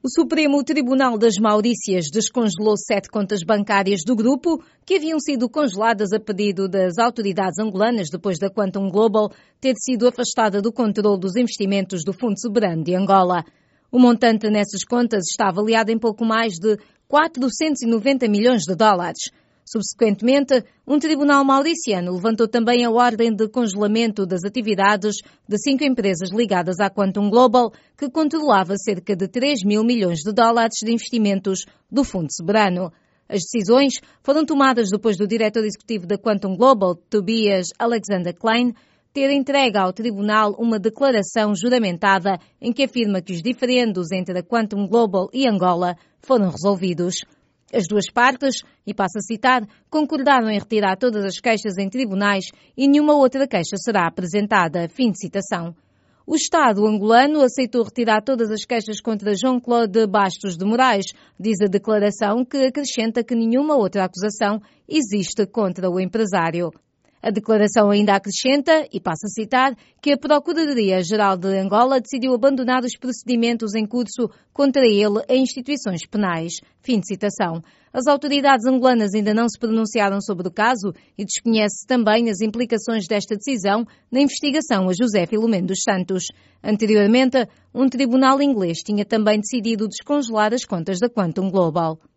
O Supremo Tribunal das Maurícias descongelou 7 contas bancárias do grupo que haviam sido congeladas a pedido das autoridades angolanas depois da Quantum Global ter sido afastada do controle dos investimentos do Fundo Soberano de Angola. O montante nessas contas está avaliado em pouco mais de 490 milhões de dólares. Subsequentemente, um tribunal mauriciano levantou também a ordem de congelamento das atividades de 5 empresas ligadas à Quantum Global, que controlava cerca de 3 mil milhões de dólares de investimentos do Fundo Soberano. As decisões foram tomadas depois do diretor executivo da Quantum Global, Tobias Alexander Klein, ter entregue ao tribunal uma declaração juramentada em que afirma que os diferendos entre a Quantum Global e Angola foram resolvidos. As duas partes, e passo a citar, concordaram em retirar todas as queixas em tribunais e nenhuma outra queixa será apresentada. Fim de citação. O Estado angolano aceitou retirar todas as queixas contra João-Claude Bastos de Moraes, diz a declaração, que acrescenta que nenhuma outra acusação existe contra o empresário. A declaração ainda acrescenta, e passo a citar, que a Procuradoria-Geral de Angola decidiu abandonar os procedimentos em curso contra ele em instituições penais. Fim de citação. As autoridades angolanas ainda não se pronunciaram sobre o caso e desconhece também as implicações desta decisão na investigação a José Filomeno dos Santos. Anteriormente, um tribunal inglês tinha também decidido descongelar as contas da Quantum Global.